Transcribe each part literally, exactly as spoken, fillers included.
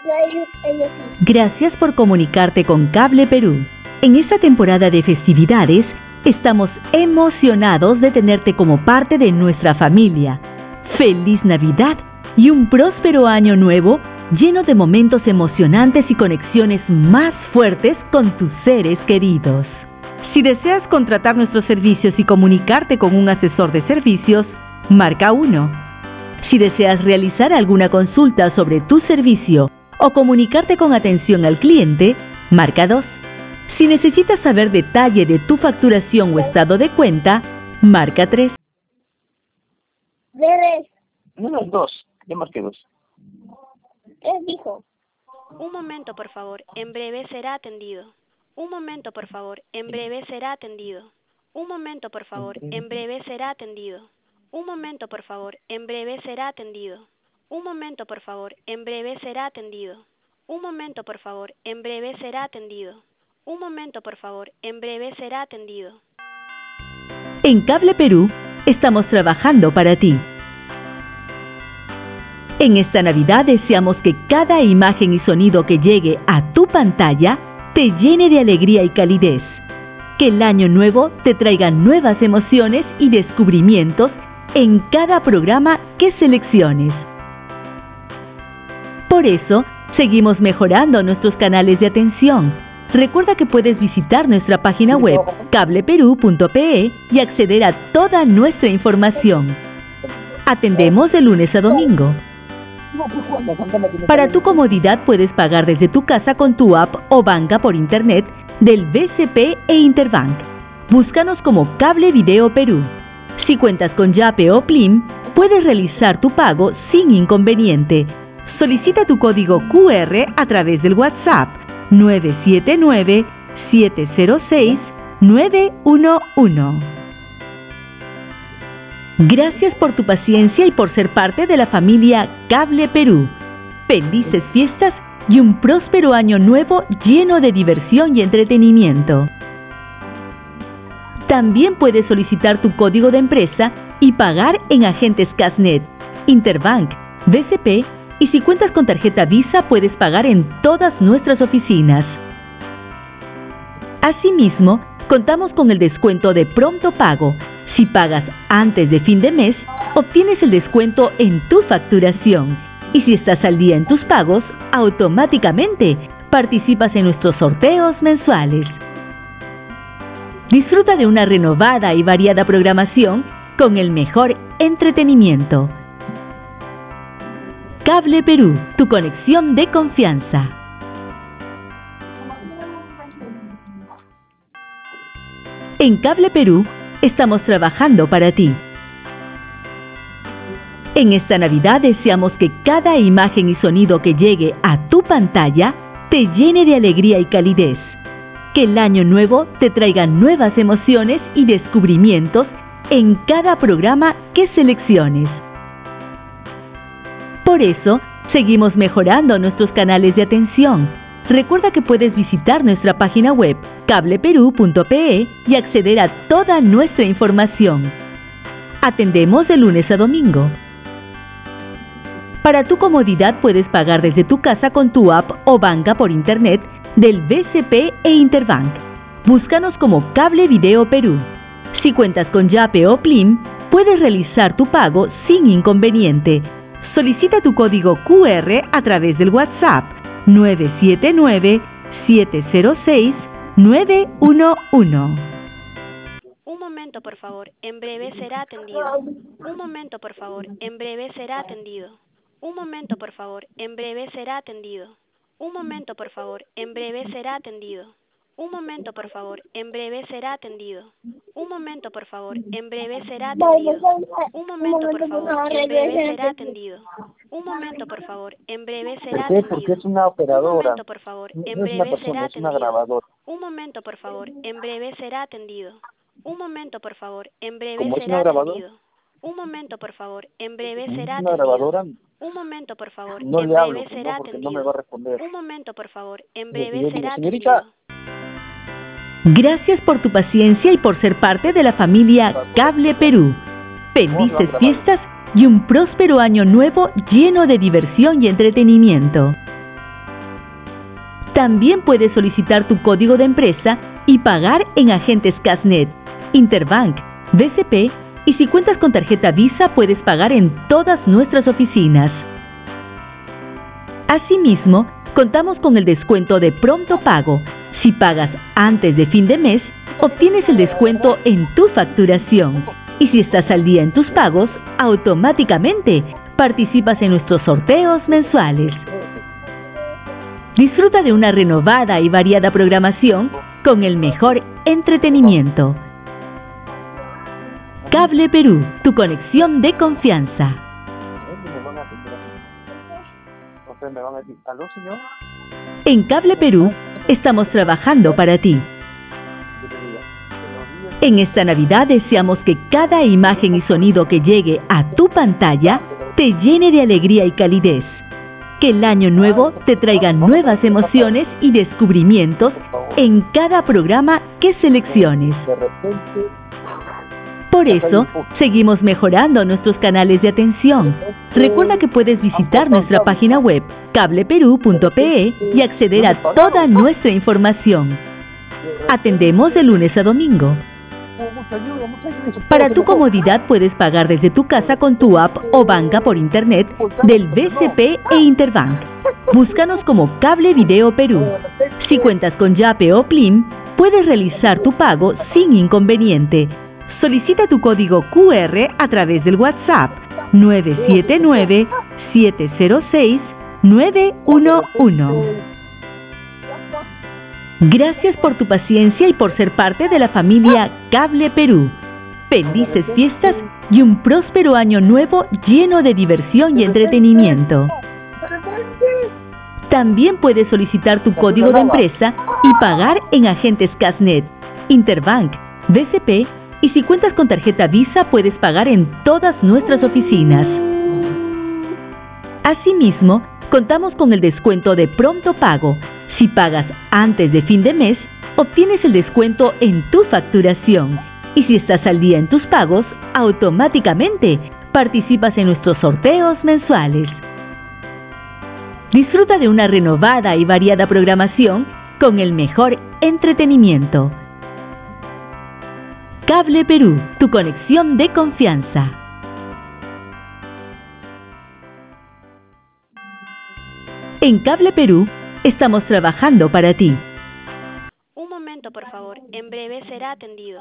Gracias por comunicarte con Cable Perú. En esta temporada de festividades, estamos emocionados de tenerte como parte de nuestra familia. ¡Feliz Navidad y un próspero año nuevo lleno de momentos emocionantes y conexiones más fuertes con tus seres queridos! Si deseas contratar nuestros servicios y comunicarte con un asesor de servicios, marca uno. Si deseas realizar alguna consulta sobre tu servicio o comunicarte con atención al cliente, marca dos. Si necesitas saber detalle de tu facturación o estado de cuenta, marca tres. Bebés. No, es dos. Ya marqué dos. Tres dijo. Un momento, por favor. En breve será atendido. Un momento, por favor. En breve será atendido. Un momento, por favor. En breve será atendido. Un momento, por favor. En breve será atendido. Un momento, por favor. En breve será atendido. Un momento, por favor. En breve será atendido. Un momento, por favor. En breve será atendido. En Cable Perú, estamos trabajando para ti. En esta Navidad deseamos que cada imagen y sonido que llegue a tu pantalla te llene de alegría y calidez. Que el año nuevo te traiga nuevas emociones y descubrimientos en cada programa que selecciones. Por eso, seguimos mejorando nuestros canales de atención. Recuerda que puedes visitar nuestra página web cable perú punto pe y acceder a toda nuestra información. Atendemos de lunes a domingo. Para tu comodidad puedes pagar desde tu casa con tu app o banca por internet del B C P e Interbank. Búscanos como Cable Video Perú. Si cuentas con Yape o Plim, puedes realizar tu pago sin inconveniente. Solicita tu código Q R a través del WhatsApp nueve siete nueve, siete cero seis, nueve uno uno. Gracias por tu paciencia y por ser parte de la familia Cable Perú. Felices fiestas y un próspero año nuevo lleno de diversión y entretenimiento. También puedes solicitar tu código de empresa y pagar en agentes Casnet, Interbank, B C P y si cuentas con tarjeta Visa puedes pagar en todas nuestras oficinas. Asimismo, contamos con el descuento de pronto pago. Si pagas antes de fin de mes, obtienes el descuento en tu facturación. Y si estás al día en tus pagos, automáticamente participas en nuestros sorteos mensuales. Disfruta de una renovada y variada programación con el mejor entretenimiento. Cable Perú, tu conexión de confianza. En Cable Perú, estamos trabajando para ti. En esta Navidad deseamos que cada imagen y sonido que llegue a tu pantalla te llene de alegría y calidez. Que el año nuevo te traiga nuevas emociones y descubrimientos en cada programa que selecciones. Por eso, seguimos mejorando nuestros canales de atención. Recuerda que puedes visitar nuestra página web cable perú punto pe y acceder a toda nuestra información. Atendemos de lunes a domingo. Para tu comodidad puedes pagar desde tu casa con tu app o banca por internet del B C P e Interbank. Búscanos como Cable Video Perú. Si cuentas con Yape o Plim, puedes realizar tu pago sin inconveniente. Solicita tu código Q R a través del WhatsApp nueve siete nueve, siete cero seis, nueve uno uno. Un momento, por favor. En breve será atendido. Un momento, por favor. En breve será atendido. Un momento, por favor. En breve será atendido. Un momento, por favor. En breve será atendido. Un momento, por favor. En breve será atendido. Un momento, por favor. En breve será atendido. Un momento, por favor. En breve será atendido. Un momento, por favor. En breve será atendido. Porque es una operadora. Un momento, por favor. En No es una breve persona, será es una atendido. grabadora. Un momento, por favor. En breve será atendido. Un momento, por favor. En breve ¿Cómo es será una grabadora? atendido. Un momento, por favor. En breve ¿Es será una atendido. grabadora? Un momento, por favor. No En le hablo, breve no, será porque atendido. no me va a responder. Un momento, por favor. En Yo breve digo, será señorita. atendido. Gracias por tu paciencia y por ser parte de la familia Cable Perú. Felices fiestas y un próspero año nuevo lleno de diversión y entretenimiento. También puedes solicitar tu código de empresa y pagar en agentes Casnet, Interbank, B C P, y si cuentas con tarjeta Visa puedes pagar en todas nuestras oficinas. Asimismo, contamos con el descuento de pronto pago. Si pagas antes de fin de mes, obtienes el descuento en tu facturación. Y si estás al día en tus pagos, automáticamente participas en nuestros sorteos mensuales. Disfruta de una renovada y variada programación con el mejor entretenimiento. Cable Perú, tu conexión de confianza. En Cable Perú, estamos trabajando para ti. En esta Navidad deseamos que cada imagen y sonido que llegue a tu pantalla te llene de alegría y calidez. Que el año nuevo te traiga nuevas emociones y descubrimientos en cada programa que selecciones. Por eso, seguimos mejorando nuestros canales de atención. Recuerda que puedes visitar nuestra página web cable perú punto pe y acceder a toda nuestra información. Atendemos de lunes a domingo. Para tu comodidad puedes pagar desde tu casa con tu app o banca por internet del B C P e Interbank. Búscanos como Cable Video Perú. Si cuentas con Yape o Plim, puedes realizar tu pago sin inconveniente. Solicita tu código Q R a través del WhatsApp nueve siete nueve, siete cero seis, nueve uno uno. Gracias por tu paciencia y por ser parte de la familia Cable Perú. Felices fiestas y un próspero año nuevo lleno de diversión y entretenimiento. También puedes solicitar tu código de empresa y pagar en agentes Casnet, Interbank, B C P, y si cuentas con tarjeta Visa puedes pagar en todas nuestras oficinas. Asimismo, contamos con el descuento de pronto pago. Si pagas antes de fin de mes, obtienes el descuento en tu facturación. Y si estás al día en tus pagos, automáticamente participas en nuestros sorteos mensuales. Disfruta de una renovada y variada programación con el mejor entretenimiento. Cable Perú, tu conexión de confianza. En Cable Perú, estamos trabajando para ti. Un momento, por favor. En breve será atendido.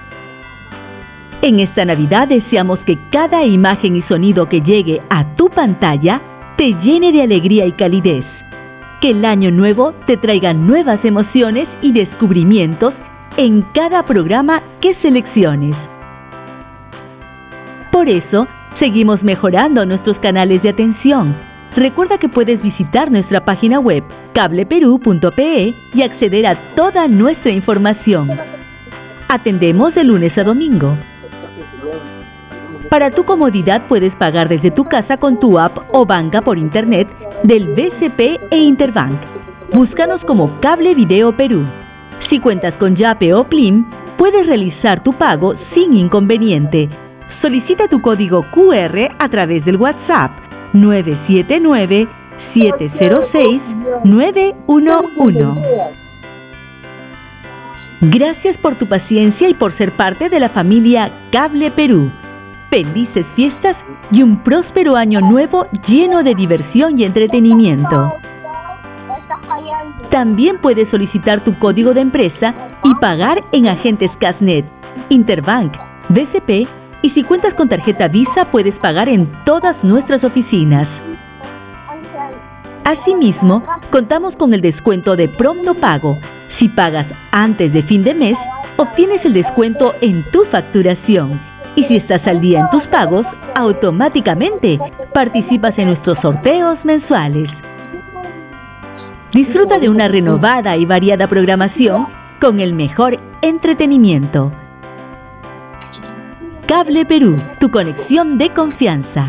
En esta Navidad deseamos que cada imagen y sonido que llegue a tu pantalla te llene de alegría y calidez. Que el año nuevo te traiga nuevas emociones y descubrimientos en cada programa que selecciones. Por eso, seguimos mejorando nuestros canales de atención. Recuerda que puedes visitar nuestra página web cable perú punto pe y acceder a toda nuestra información. Atendemos de lunes a domingo. Para tu comodidad puedes pagar desde tu casa con tu app o banca por internet del B C P e Interbank. Búscanos como Cable Video Perú. Si cuentas con Yape o Plim, puedes realizar tu pago sin inconveniente. Solicita tu código Q R a través del WhatsApp nueve siete nueve, siete cero seis, nueve uno uno. Gracias por tu paciencia y por ser parte de la familia Cable Perú. Felices fiestas y un próspero año nuevo lleno de diversión y entretenimiento. También puedes solicitar tu código de empresa y pagar en agentes Casnet, Interbank, B C P, y si cuentas con tarjeta Visa puedes pagar en todas nuestras oficinas. Asimismo, contamos con el descuento de pronto pago. Si pagas antes de fin de mes, obtienes el descuento en tu facturación. Y si estás al día en tus pagos, automáticamente participas en nuestros sorteos mensuales. Disfruta de una renovada y variada programación con el mejor entretenimiento. Cable Perú, tu conexión de confianza.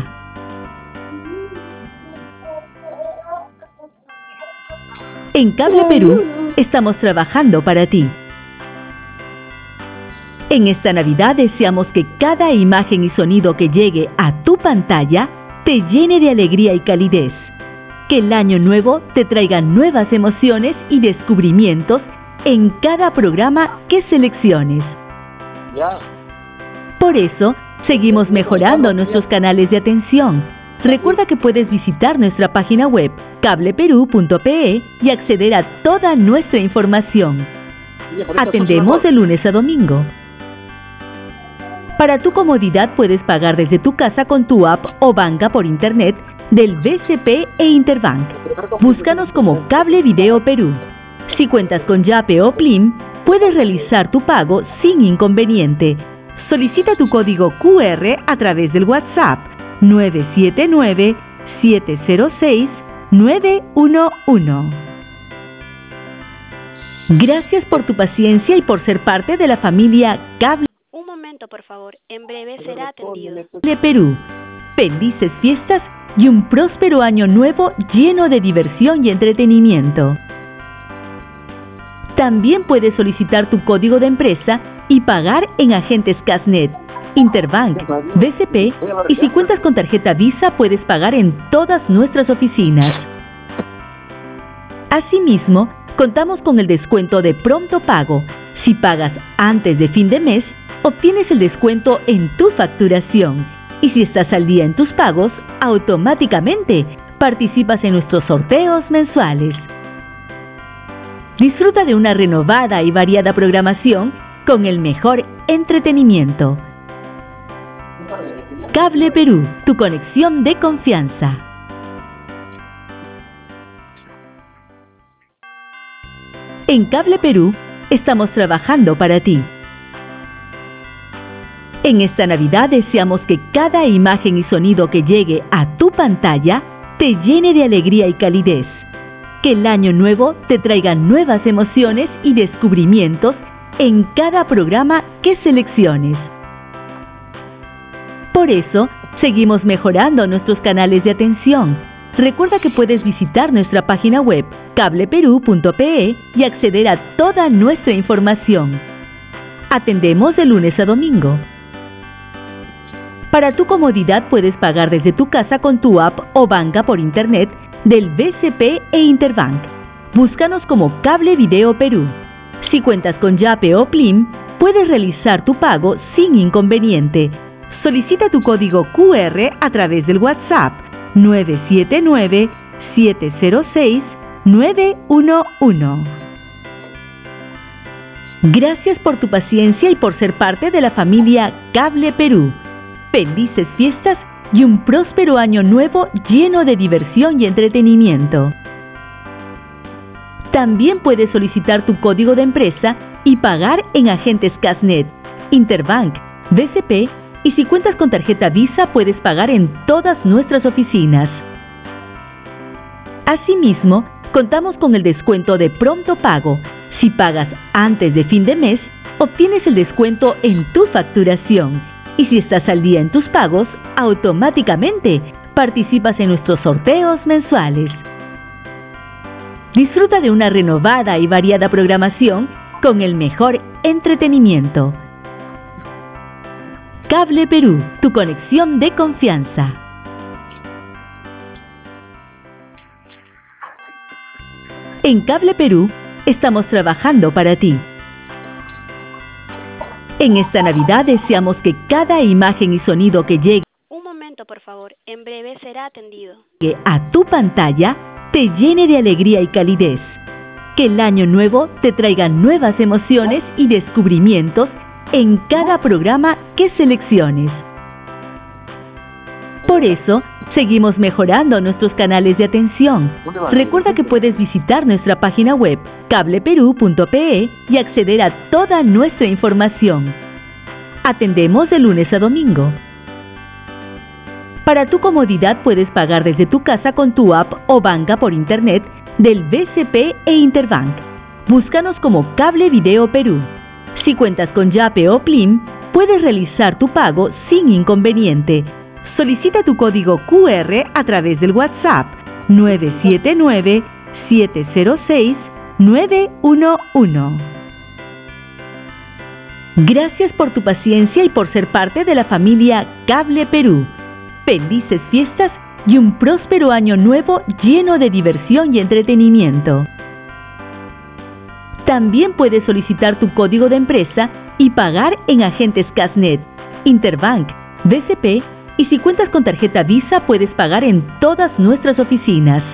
En Cable Perú, estamos trabajando para ti. En esta Navidad deseamos que cada imagen y sonido que llegue a tu pantalla te llene de alegría y calidez. Que el año nuevo te traiga nuevas emociones y descubrimientos en cada programa que selecciones. Ya. Por eso, seguimos mejorando nuestros canales de atención. Recuerda que puedes visitar nuestra página web cable perú punto pe y acceder a toda nuestra información. Atendemos de lunes a domingo. Para tu comodidad puedes pagar desde tu casa con tu app o banca por internet del B C P e Interbank. Búscanos como Cable Video Perú. Si cuentas con Yape o Plim, puedes realizar tu pago sin inconveniente. Solicita tu código Q R a través del WhatsApp nueve siete nueve, siete cero seis, nueve uno uno. Gracias por tu paciencia y por ser parte de la familia Cable Un momento, por favor. En breve será atendido. Perú. Felices fiestas y un próspero año nuevo lleno de diversión y entretenimiento. También puedes solicitar tu código de empresa y pagar en agentes Casnet, Interbank, B C P y si cuentas con tarjeta Visa puedes pagar en todas nuestras oficinas. Asimismo, contamos con el descuento de pronto pago. Si pagas antes de fin de mes, obtienes el descuento en tu facturación. Y si estás al día en tus pagos, automáticamente participas en nuestros sorteos mensuales. Disfruta de una renovada y variada programación con el mejor entretenimiento. Cable Perú, tu conexión de confianza. En Cable Perú, estamos trabajando para ti. En esta Navidad deseamos que cada imagen y sonido que llegue a tu pantalla te llene de alegría y calidez. Que el año nuevo te traiga nuevas emociones y descubrimientos en cada programa que selecciones. Por eso, seguimos mejorando nuestros canales de atención. Recuerda que puedes visitar nuestra página web cable perú punto pe y acceder a toda nuestra información. Atendemos de lunes a domingo. Para tu comodidad puedes pagar desde tu casa con tu app o banca por internet del B C P e Interbank. Búscanos como Cable Video Perú. Si cuentas con Yape o Plim, puedes realizar tu pago sin inconveniente. Solicita tu código Q R a través del WhatsApp nueve siete nueve, siete cero seis, nueve uno uno. Gracias por tu paciencia y por ser parte de la familia Cable Perú. Felices fiestas y un próspero año nuevo lleno de diversión y entretenimiento. También puedes solicitar tu código de empresa y pagar en agentes Casnet, Interbank, B C P y si cuentas con tarjeta Visa puedes pagar en todas nuestras oficinas. Asimismo, contamos con el descuento de pronto pago. Si pagas antes de fin de mes, obtienes el descuento en tu facturación. Y si estás al día en tus pagos, automáticamente participas en nuestros sorteos mensuales. Disfruta de una renovada y variada programación con el mejor entretenimiento. Cable Perú, tu conexión de confianza. En Cable Perú, estamos trabajando para ti. En esta Navidad deseamos que cada imagen y sonido que llegue Un momento, por favor. En breve será atendido. a tu pantalla te llene de alegría y calidez. Que el año nuevo te traiga nuevas emociones y descubrimientos en cada programa que selecciones. Por eso, seguimos mejorando nuestros canales de atención. Recuerda que puedes visitar nuestra página web cable perú punto pe y acceder a toda nuestra información. Atendemos de lunes a domingo. Para tu comodidad puedes pagar desde tu casa con tu app o banca por internet del B C P e Interbank. Búscanos como Cable Video Perú. Si cuentas con Yape o Plim, puedes realizar tu pago sin inconveniente. Solicita tu código Q R a través del WhatsApp nueve siete nueve, siete cero seis, nueve uno uno. Gracias por tu paciencia y por ser parte de la familia Cable Perú. Felices fiestas y un próspero año nuevo lleno de diversión y entretenimiento. También puedes solicitar tu código de empresa y pagar en agentes Casnet, Interbank, B C P, y si cuentas con tarjeta Visa puedes pagar en todas nuestras oficinas.